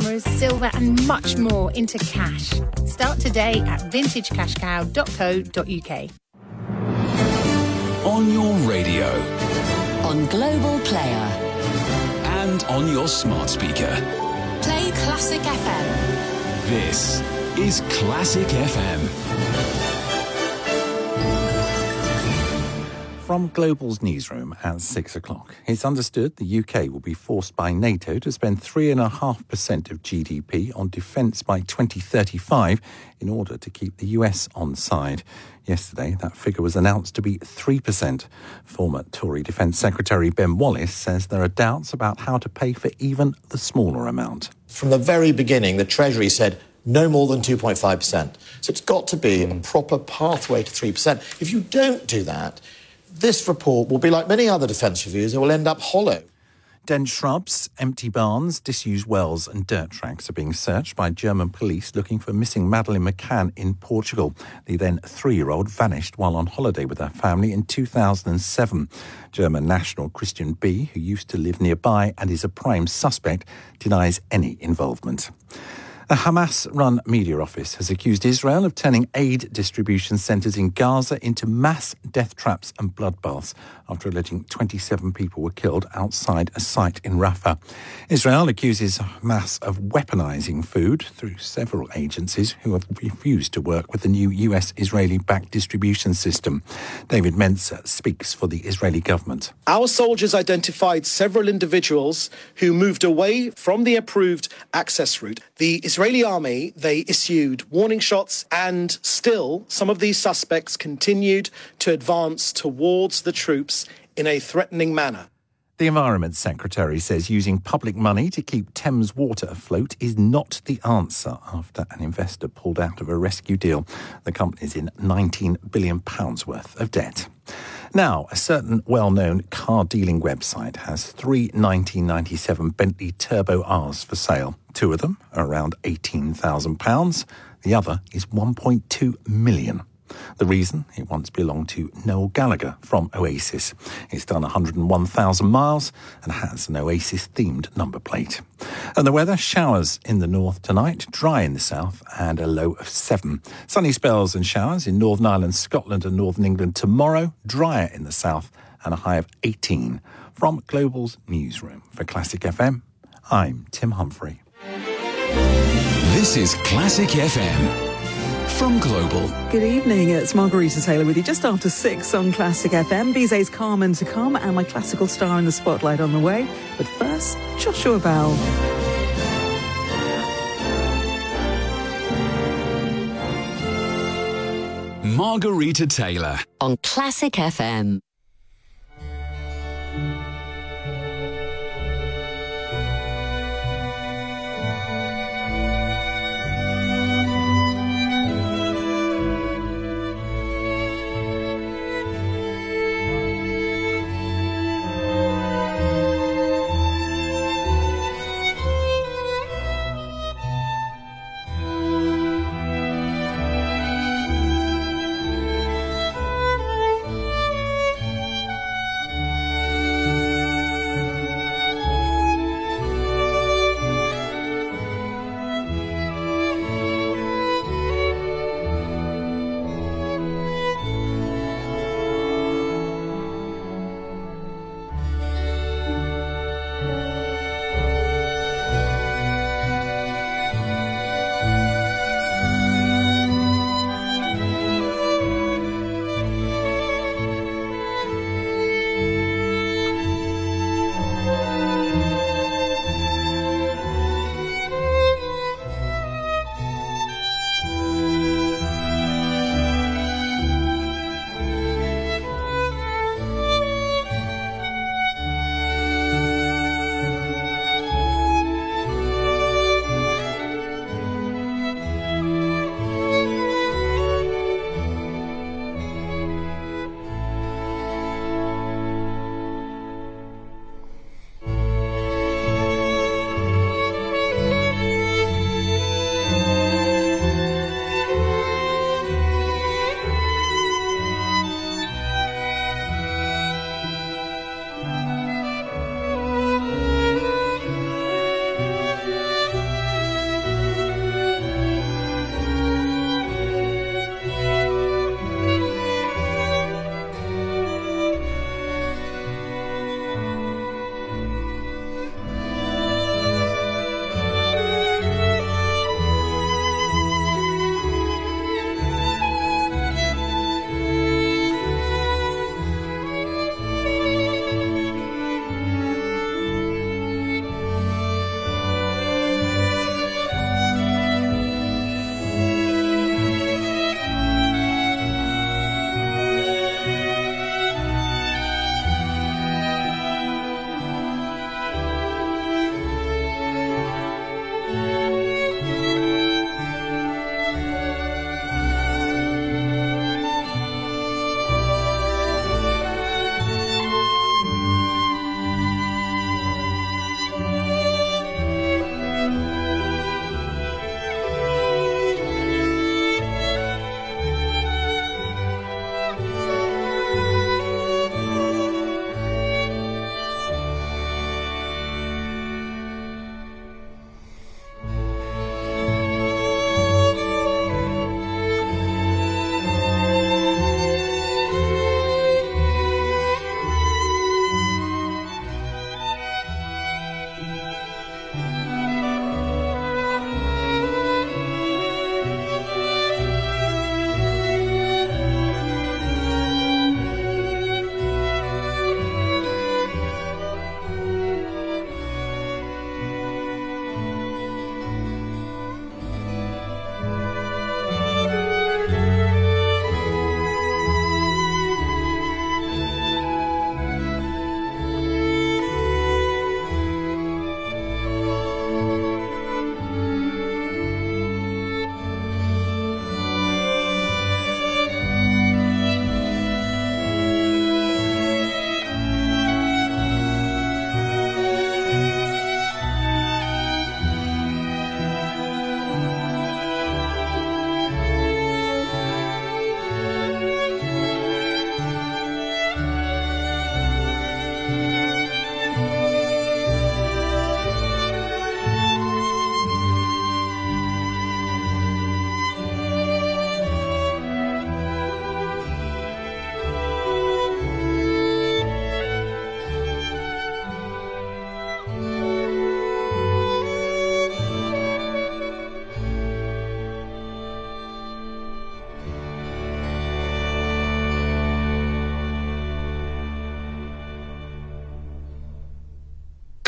cameras, silver and much more into cash. Start today at vintagecashcow.co.uk. On your radio. On Global Player. And on your smart speaker. Play Classic FM. This is Classic FM. From Global's newsroom at 6 o'clock, it's understood the UK will be forced by NATO to spend 3.5% of GDP on defence by 2035 in order to keep the US on side. Yesterday, that figure was announced to be 3%. Former Tory Defence Secretary Ben Wallace says there are doubts about how to pay for even the smaller amount. From the very beginning, the Treasury said no more than 2.5%. So it's got to be a proper pathway to 3%. If you don't do that, this report will be like many other defence reviews. It will end up hollow. Dense shrubs, empty barns, disused wells and dirt tracks are being searched by German police looking for missing Madeleine McCann in Portugal. The then 3-year-old vanished while on holiday with her family in 2007. German national Christian B., who used to live nearby and is a prime suspect, denies any involvement. A Hamas-run media office has accused Israel of turning aid distribution centres in Gaza into mass death traps and bloodbaths after alleging 27 people were killed outside a site in Rafah. Israel accuses Hamas of weaponising food through several agencies who have refused to work with the new US-Israeli-backed distribution system. David Menzer speaks for the Israeli government. Our soldiers identified several individuals who moved away from the approved access route. The Israeli army, they issued warning shots, and still some of these suspects continued to advance towards the troops in a threatening manner. The Environment Secretary says using public money to keep Thames Water afloat is not the answer after an investor pulled out of a rescue deal. The company's in £19 billion worth of debt. Now, a certain well-known car-dealing website has 3 1997 Bentley Turbo Rs for sale. 2 of them are around £18,000. The other is £1.2 million. The reason? It once belonged to Noel Gallagher from Oasis. It's done 101,000 miles and has an Oasis-themed number plate. And the weather, showers in the north tonight, dry in the south and a low of 7. Sunny spells and showers in Northern Ireland, Scotland and Northern England tomorrow, drier in the south and a high of 18. From Global's newsroom for Classic FM, I'm Tim Humphrey. This is Classic FM. From Global. Good evening, it's Margarita Taylor with you just after 6 on Classic FM. Bizet's Carmen to come and my classical star in the spotlight on the way. But first, Joshua Bell. Margarita Taylor. On Classic FM.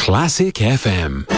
Classic FM.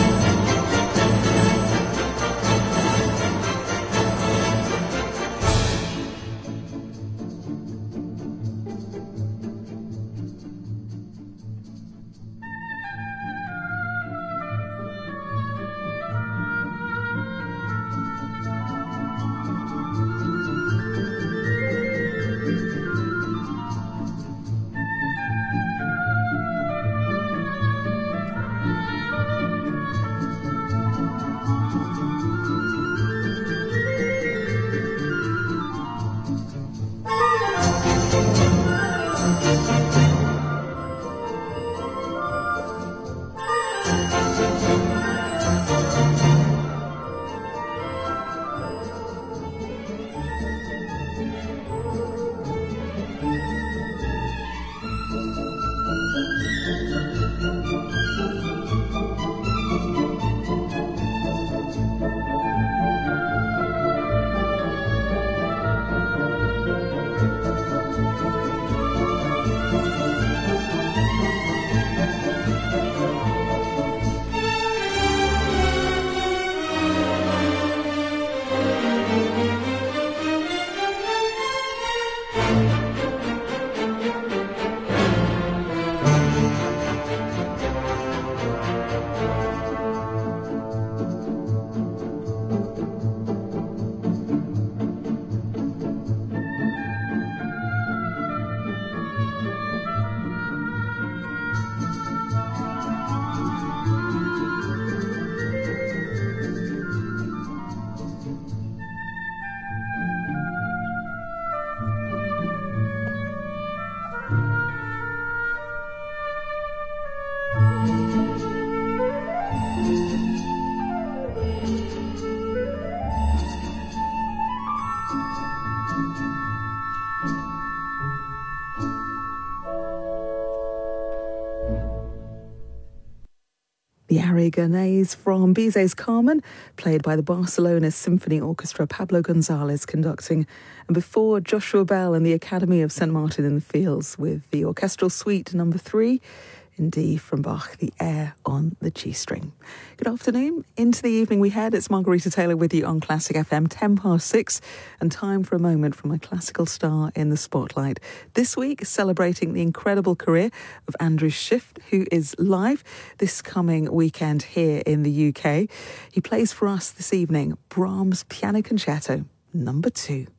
The Aragonés from Bizet's Carmen, played by the Barcelona Symphony Orchestra, Pablo González conducting. And before, Joshua Bell and the Academy of St. Martin in the Fields with the Orchestral Suite No. 3 in D from Bach, the air on the G-string. Good afternoon. Into the evening we head. It's Margarita Taylor with you on Classic FM, 6:10, and time for a moment for my classical star in the spotlight. This week, celebrating the incredible career of Andrew Schiff, who is live this coming weekend here in the UK. He plays for us this evening Brahms Piano Concerto No. 2.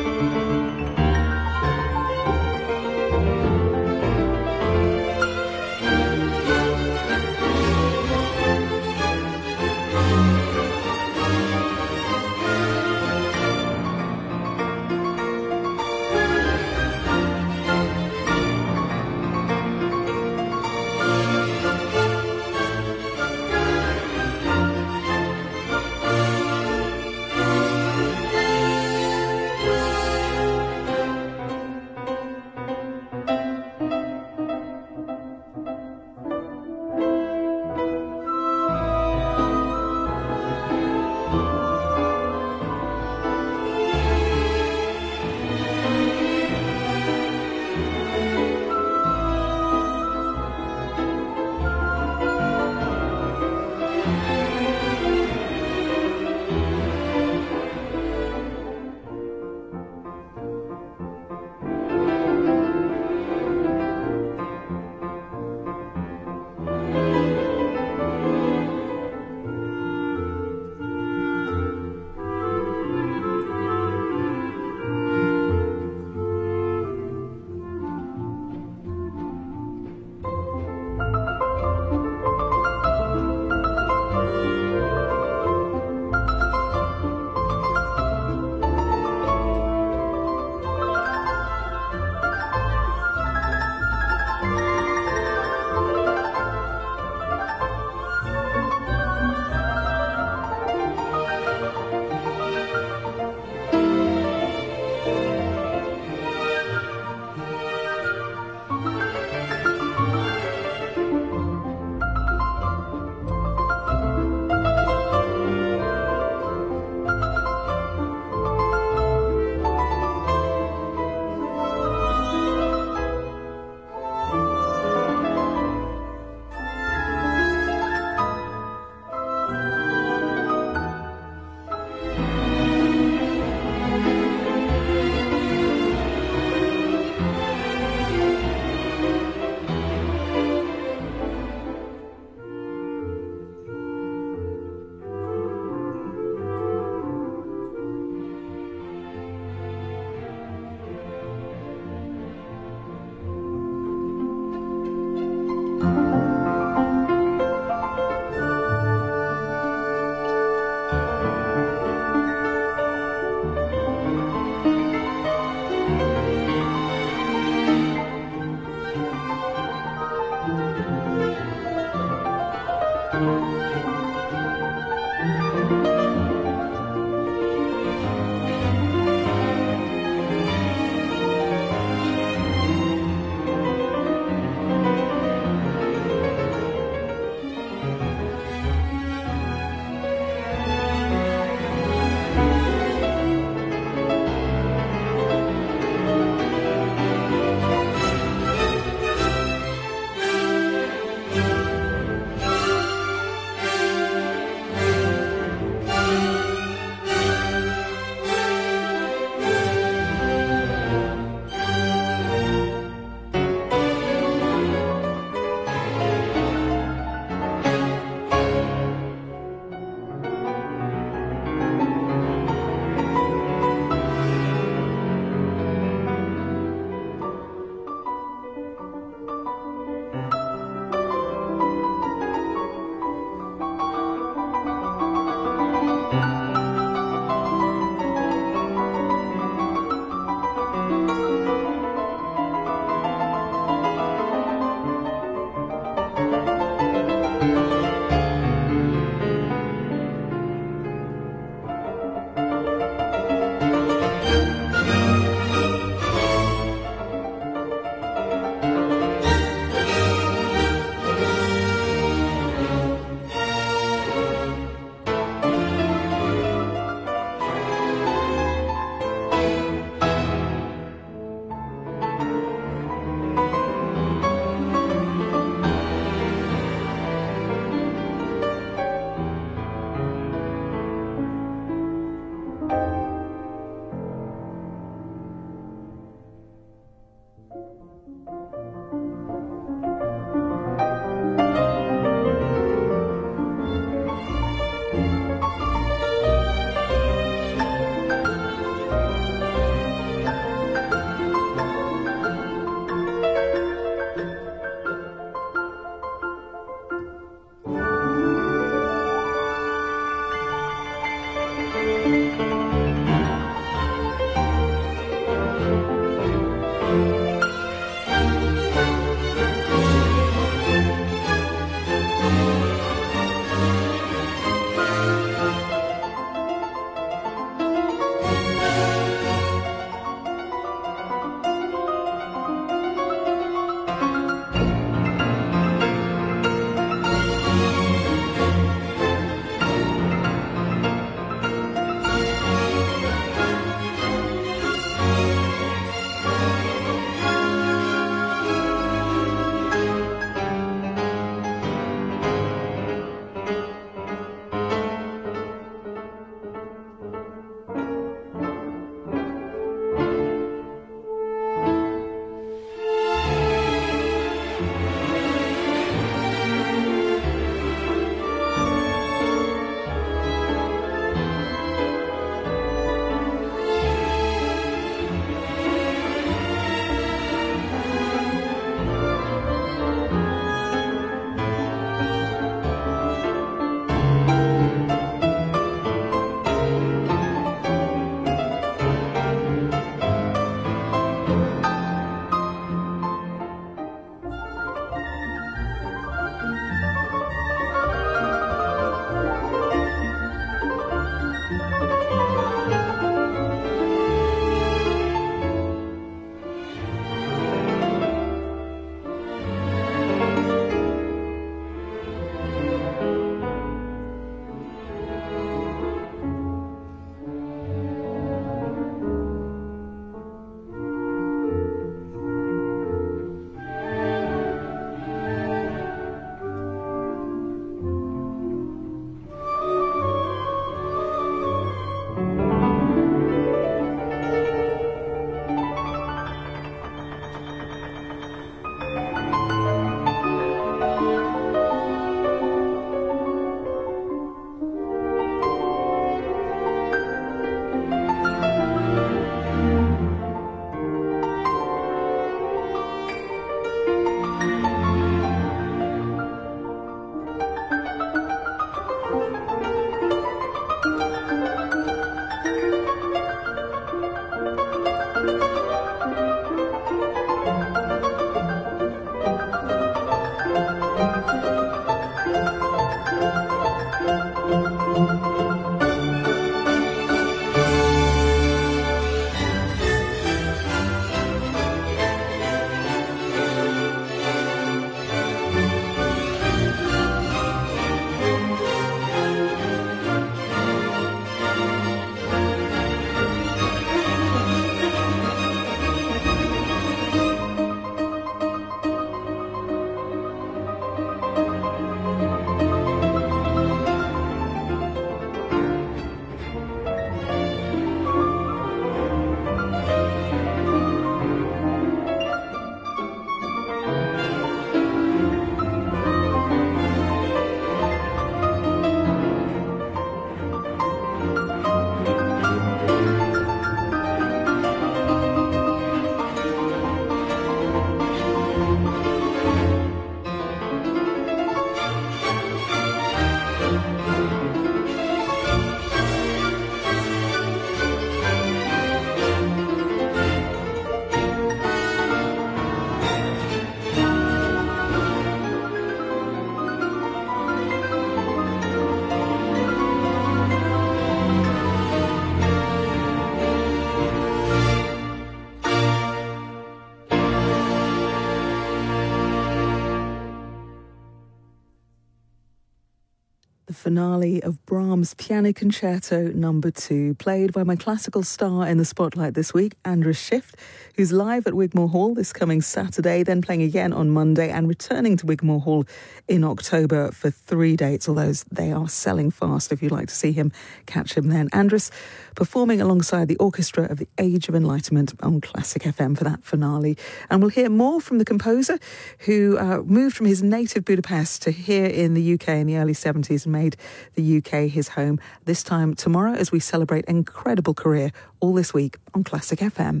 finale of Brahms' Piano Concerto No. 2, played by my classical star in the spotlight this week, Andras Shift, who's live at Wigmore Hall this coming Saturday, then playing again on Monday and returning to Wigmore Hall in October for 3 dates, although they are selling fast. If you'd like to see him, catch him then. Andras performing alongside the Orchestra of the Age of Enlightenment on Classic FM for that finale. And we'll hear more from the composer who moved from his native Budapest to here in the UK in the early 70s and made the UK his home. This time tomorrow as we celebrate an incredible career, all this week on Classic FM.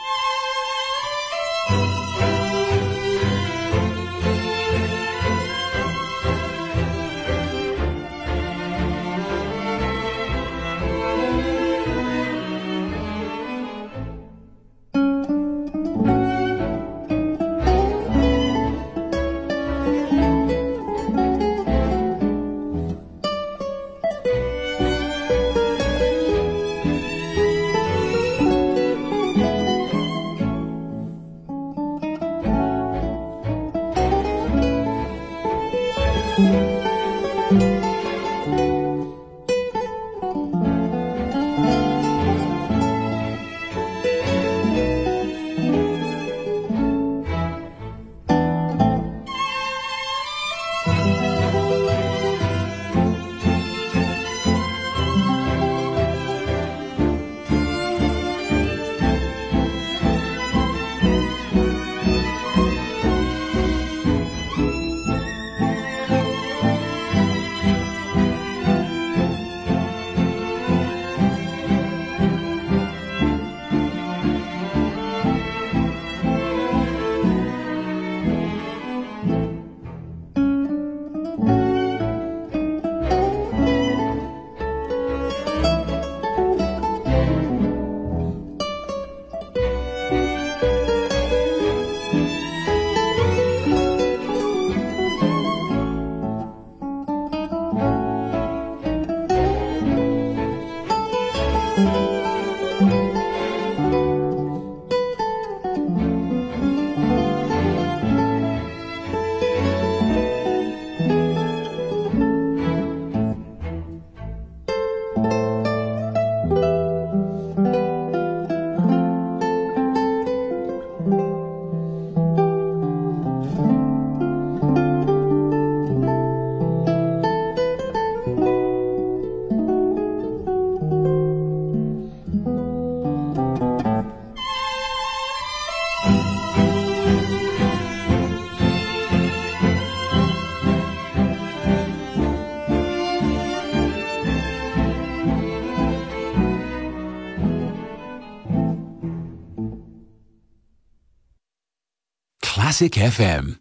Classic FM.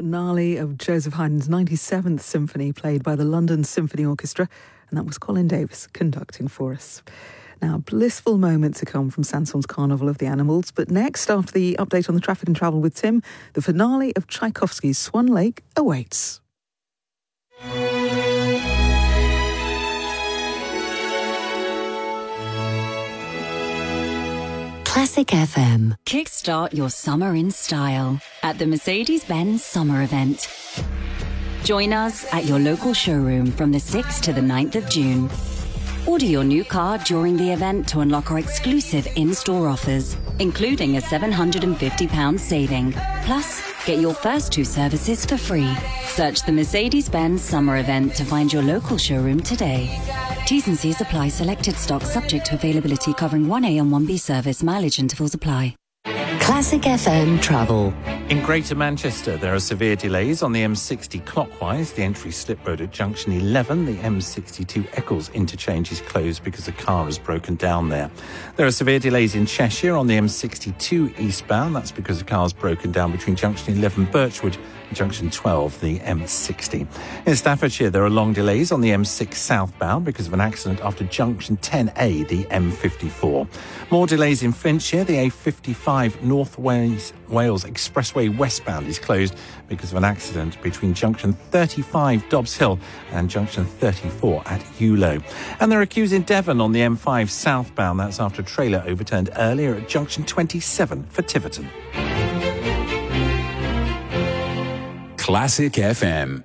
finale of Joseph Haydn's 97th Symphony, played by the London Symphony Orchestra, and that was Colin Davis conducting for us. Now, blissful moment to come from Sanson's Carnival of the Animals, but next, after the update on the traffic and travel with Tim, the finale of Tchaikovsky's Swan Lake awaits. Classic FM. Kickstart your summer in style at the Mercedes-Benz Summer Event. Join us at your local showroom from the 6th to the 9th of June. Order your new car during the event to unlock our exclusive in-store offers, including a £750 saving. Plus, get your first 2 services for free. Search the Mercedes-Benz Summer Event to find your local showroom today. T's and C's apply. Selected stock subject to availability, covering 1A and 1B service. Mileage intervals apply. Classic FM travel. In Greater Manchester, there are severe delays on the M60 clockwise. The entry slip road at junction 11. The M62 Eccles interchange is closed because a car has broken down there. There are severe delays in Cheshire on the M62 eastbound. That's because a car's broken down between junction 11 Birchwood and junction 12, the M60. In Staffordshire, there are long delays on the M6 southbound because of an accident after junction 10A, the M54. More delays in Flintshire. The A55 North Wales Expressway westbound is closed because of an accident between junction 35 Dobbs Hill and junction 34 at Hewlow. And there are queues in Devon on the M5 southbound. That's after a trailer overturned earlier at junction 27 for Tiverton. Classic FM.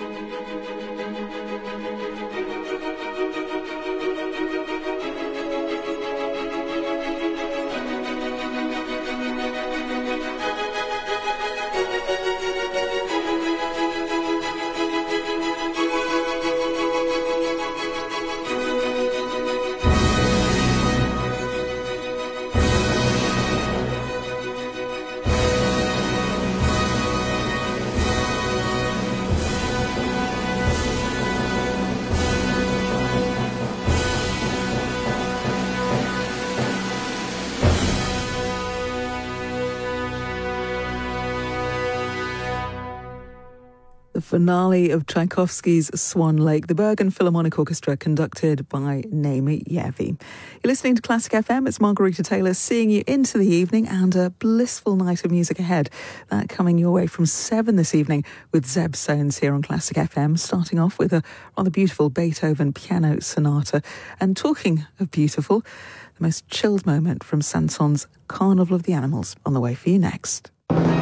Finale of Tchaikovsky's Swan Lake, the Bergen Philharmonic Orchestra, conducted by Naomi Yevi. You're listening to Classic FM. It's Margarita Taylor seeing you into the evening and a blissful night of music ahead. That coming your way from 7 this evening with Zeb Soanes here on Classic FM, starting off with a rather beautiful Beethoven piano sonata. And talking of beautiful, the most chilled moment from Sanson's Carnival of the Animals on the way for you next.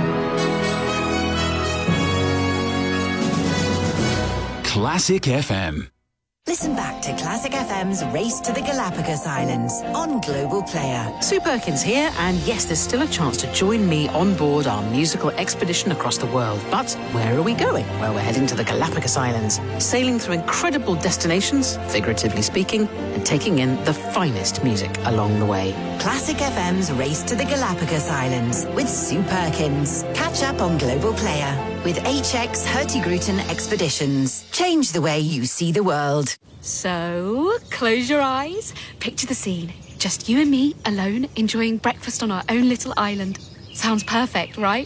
Classic FM. Listen back to Classic FM's Race to the Galapagos Islands on Global Player. Sue Perkins here, and yes, there's still a chance to join me on board our musical expedition across the world. But where are we going? Well, we're heading to the Galapagos Islands, sailing through incredible destinations, figuratively speaking, and taking in the finest music along the way. Classic FM's Race to the Galapagos Islands with Sue Perkins. Catch up on Global Player with HX Hurtigruten Expeditions. Change the way you see the world. So, close your eyes, picture the scene. Just you and me, alone, enjoying breakfast on our own little island. Sounds perfect, right?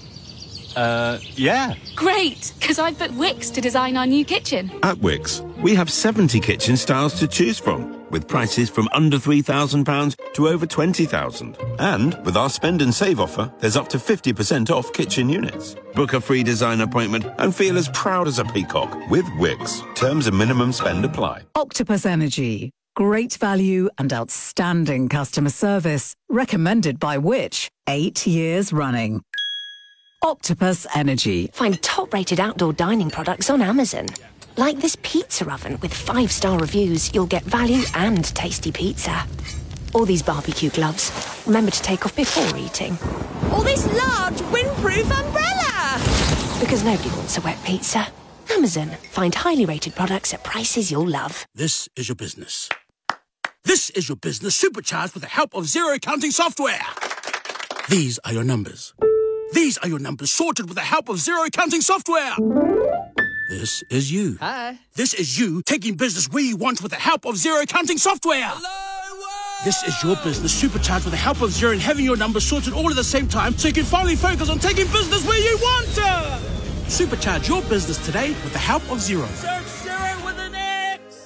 Yeah. Great, because I've booked Wix to design our new kitchen. At Wix, we have 70 kitchen styles to choose from, with prices from under £3,000 to over £20,000. And with our spend and save offer, there's up to 50% off kitchen units. Book a free design appointment and feel as proud as a peacock with Wix. Terms and minimum spend apply. Octopus Energy. Great value and outstanding customer service. Recommended by which? 8 years running. Octopus Energy. Find top-rated outdoor dining products on Amazon. Like this pizza oven with 5-star reviews, you'll get value and tasty pizza. Or these barbecue gloves. Remember to take off before eating. Or this large windproof umbrella! Because nobody wants a wet pizza. Amazon. Find highly rated products at prices you'll love. This is your business. This is your business supercharged with the help of zero counting software. These are your numbers. These are your numbers sorted with the help of zero counting software. This is you. Hi. This is you taking business where you want with the help of zero counting software. This is your business supercharged with the help of Zero and having your numbers sorted all at the same time so you can finally focus on taking business where you want to. Supercharge your business today with the help of Zero. Search Zero with an X.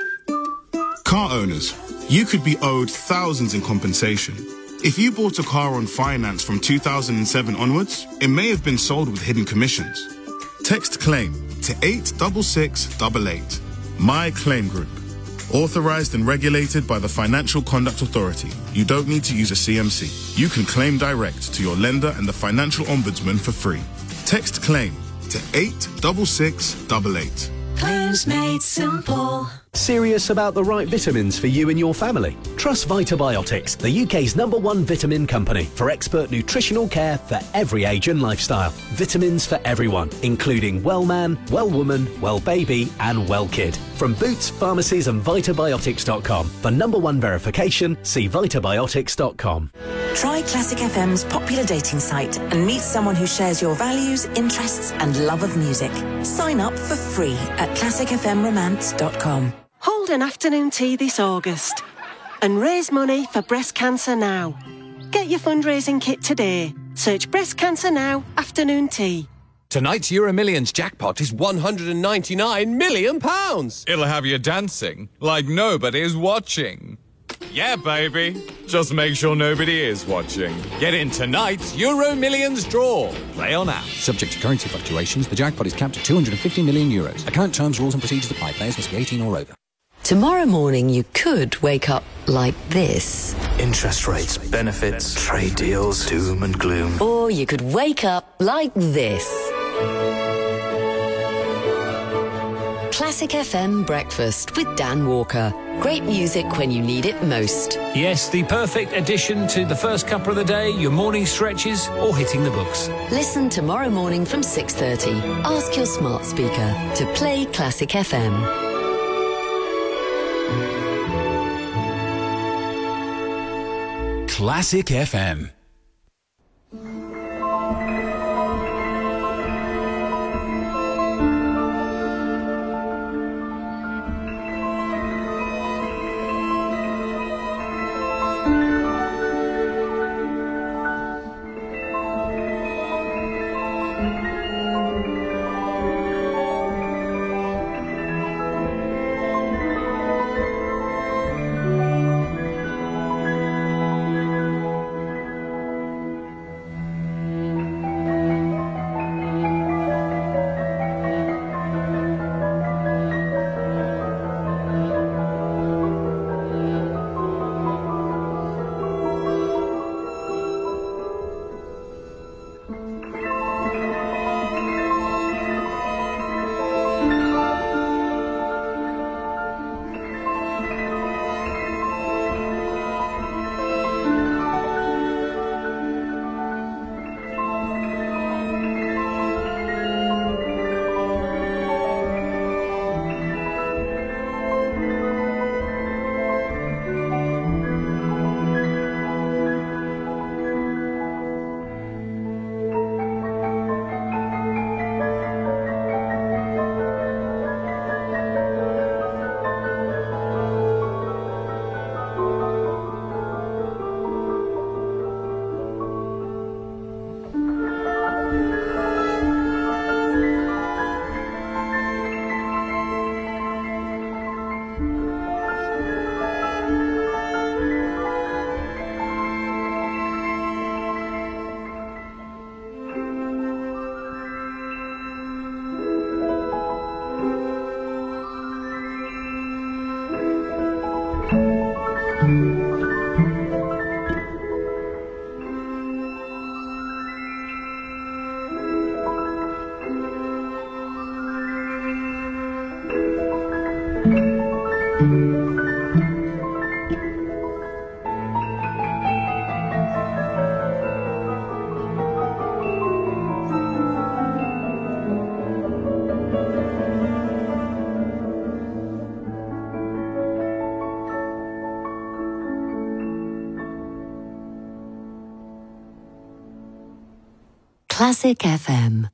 Car owners, you could be owed thousands in compensation. If you bought a car on finance from 2007 onwards, it may have been sold with hidden commissions. Text CLAIM to 86688. My Claim Group. Authorized and regulated by the Financial Conduct Authority. You don't need to use a CMC. You can claim direct to your lender and the Financial Ombudsman for free. Text CLAIM to 86688. Claims made simple. Serious about the right vitamins for you and your family? Trust Vitabiotics, the UK's #1 vitamin company for expert nutritional care for every age and lifestyle. Vitamins for everyone, including well man, well woman, well baby and well kid. From Boots, pharmacies and Vitabiotics.com. For #1 verification, see Vitabiotics.com. Try Classic FM's popular dating site and meet someone who shares your values, interests and love of music. Sign up for free at classicfmromance.com. Hold an afternoon tea this August and raise money for Breast Cancer Now. Get your fundraising kit today. Search Breast Cancer Now afternoon tea. Tonight's Euro Millions jackpot is £199 million. It'll have you dancing like nobody's watching. Yeah, baby. Just make sure nobody is watching. Get in tonight's Euro Millions draw. Play on app. Subject to currency fluctuations, the jackpot is capped at €250 million. Account terms, rules and procedures apply. Players must be 18 or over. Tomorrow morning you could wake up like this. Interest rates, benefits, trade deals, doom and gloom. Or you could wake up like this. Classic FM Breakfast with Dan Walker. Great music when you need it most. Yes, the perfect addition to the first cuppa of the day, your morning stretches, or hitting the books. Listen tomorrow morning from 6:30. Ask your smart speaker to play Classic FM. Classic FM. Classic FM.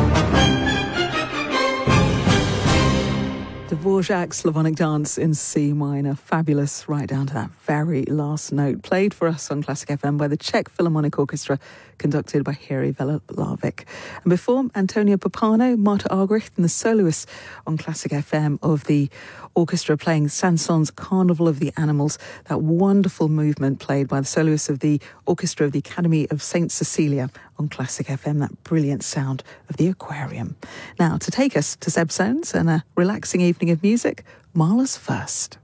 Dvorak's Slavonic Dance in C minor. Fabulous, right down to that very last note. Played for us on Classic FM by the Czech Philharmonic Orchestra, conducted by Jiří Veleblavik. And before, Antonio Pappano, Marta Argerich and the soloists on Classic FM of the orchestra playing Saint-Saëns' Carnival of the Animals, that wonderful movement played by the soloists of the Orchestra of the Academy of St. Cecilia on Classic FM, that brilliant sound of the aquarium. Now, to take us to Seb Soanes and a relaxing evening of music, Mahler's First.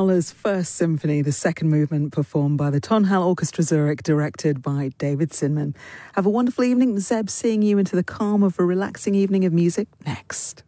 Mahler's First Symphony, the second movement performed by the Tonhalle Orchestra Zurich, directed by David Zinman. Have a wonderful evening. Zeb seeing you into the calm of a relaxing evening of music next.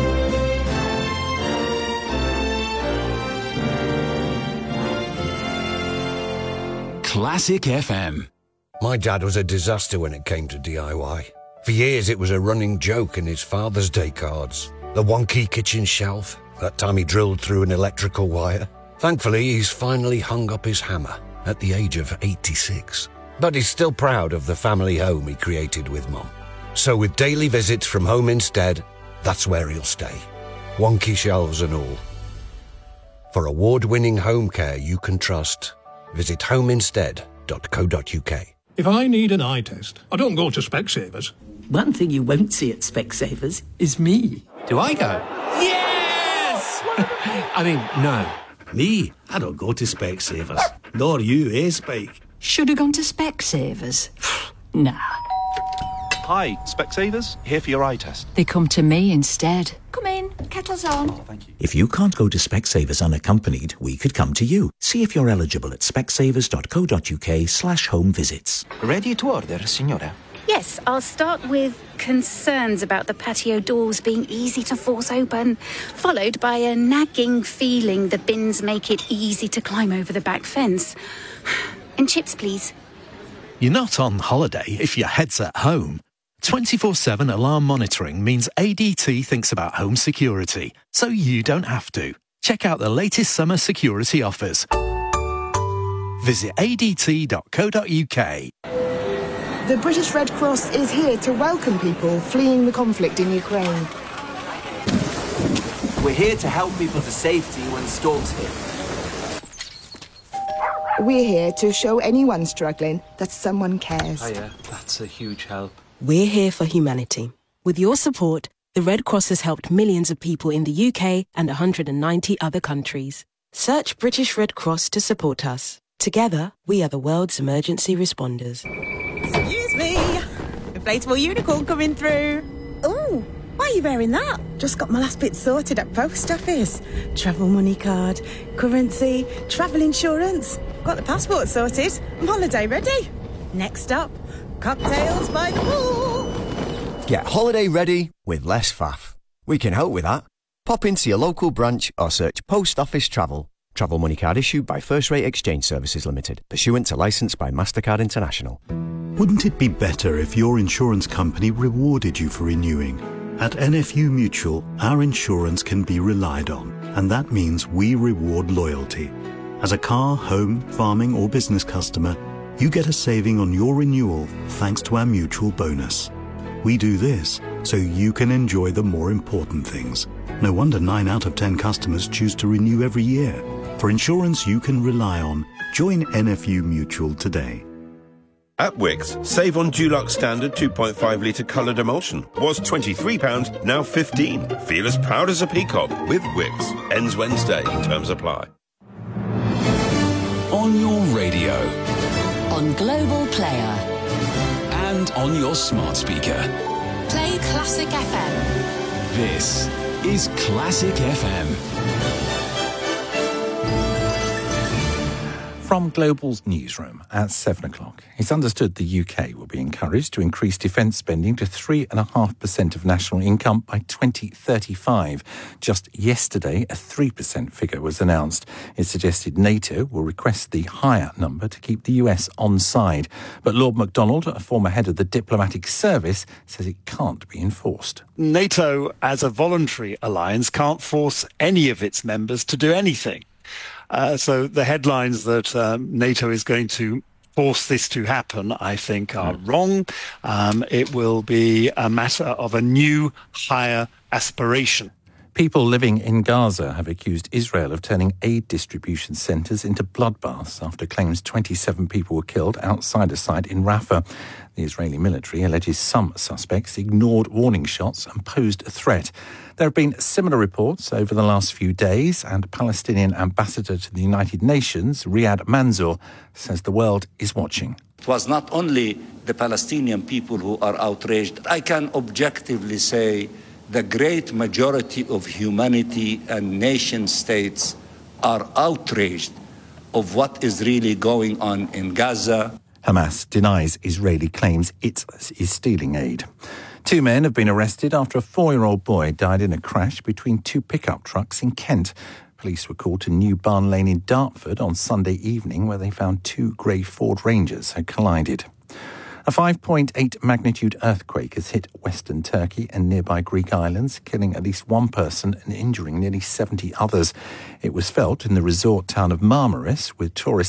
Classic FM. My dad was a disaster when it came to DIY. For years it was a running joke in his Father's Day cards. The wonky kitchen shelf, that time he drilled through an electrical wire. Thankfully, he's finally hung up his hammer at the age of 86. But he's still proud of the family home he created with Mum. So with daily visits from Home Instead, that's where he'll stay. Wonky shelves and all. For award-winning home care you can trust, visit homeinstead.co.uk. If I need an eye test, I don't go to Specsavers. One thing you won't see at Specsavers is me. Do I go? Yes! I mean, no. Me? I don't go to Specsavers. Nor you, eh, Spike? Should have gone to Specsavers. Nah. Hi, Specsavers. Here for your eye test. They come to me instead. Come in, kettle's on. Oh, thank you. If you can't go to Specsavers unaccompanied, we could come to you. See if you're eligible at specsavers.co.uk/home visits. Ready to order, signora? Yes, I'll start with concerns about the patio doors being easy to force open, followed by a nagging feeling the bins make it easy to climb over the back fence. And chips, please. You're not on holiday if your head's at home. 24/7 alarm monitoring means ADT thinks about home security, so you don't have to. Check out the latest summer security offers. Visit adt.co.uk. The British Red Cross is here to welcome people fleeing the conflict in Ukraine. We're here to help people to safety when storms hit. We're here to show anyone struggling that someone cares. Oh yeah, that's a huge help. We're here for humanity. With your support, the Red Cross has helped millions of people in the UK and 190 other countries. Search British Red Cross to support us. Together, we are the world's emergency responders. Excuse me. Inflatable unicorn coming through. Oh, why are you wearing that? Just got my last bit sorted at post office. Travel money card, currency, travel insurance. Got the passport sorted. I'm holiday ready. Next up, cocktails by the pool. Get holiday ready with less faff. We can help with that. Pop into your local branch or search Post Office Travel. Travel money card issued by First Rate Exchange Services Limited, pursuant to licence by MasterCard International. Wouldn't it be better if your insurance company rewarded you for renewing? At NFU Mutual, our insurance can be relied on, and that means we reward loyalty. As a car, home, farming or business customer, you get a saving on your renewal thanks to our mutual bonus. We do this so you can enjoy the more important things. No wonder 9 out of 10 customers choose to renew every year. For insurance you can rely on, join NFU Mutual today. At Wickes, save on Dulux Standard 2.5 litre coloured emulsion. Was £23, now £15. Feel as proud as a peacock with Wickes. Ends Wednesday. Terms apply. On your radio. On Global Player. And on your smart speaker. Play Classic FM. This is Classic FM. From Global's newsroom at 7 o'clock, it's understood the UK will be encouraged to increase defence spending to 3.5% of national income by 2035. Just yesterday, a 3% figure was announced. It suggested NATO will request the higher number to keep the US on side. But Lord MacDonald, a former head of the diplomatic service, says it can't be enforced. NATO, as a voluntary alliance, can't force any of its members to do anything. So the headlines that NATO is going to force this to happen, I think, are wrong. It will be a matter of a new, higher aspiration. People living in Gaza have accused Israel of turning aid distribution centres into bloodbaths after claims 27 people were killed outside a site in Rafah. The Israeli military alleges some suspects ignored warning shots and posed a threat. There have been similar reports over the last few days, and Palestinian ambassador to the United Nations, Riyad Mansour, says the world is watching. It was not only the Palestinian people who are outraged. I can objectively say the great majority of humanity and nation states are outraged of what is really going on in Gaza. Hamas denies Israeli claims it is stealing aid. 2 men have been arrested after a 4-year-old boy died in a crash between 2 pickup trucks in Kent. Police were called to New Barn Lane in Dartford on Sunday evening, where they found 2 grey Ford Rangers had collided. A 5.8 magnitude earthquake has hit western Turkey and nearby Greek islands, killing at least 1 person and injuring nearly 70 others. It was felt in the resort town of Marmaris, with tourists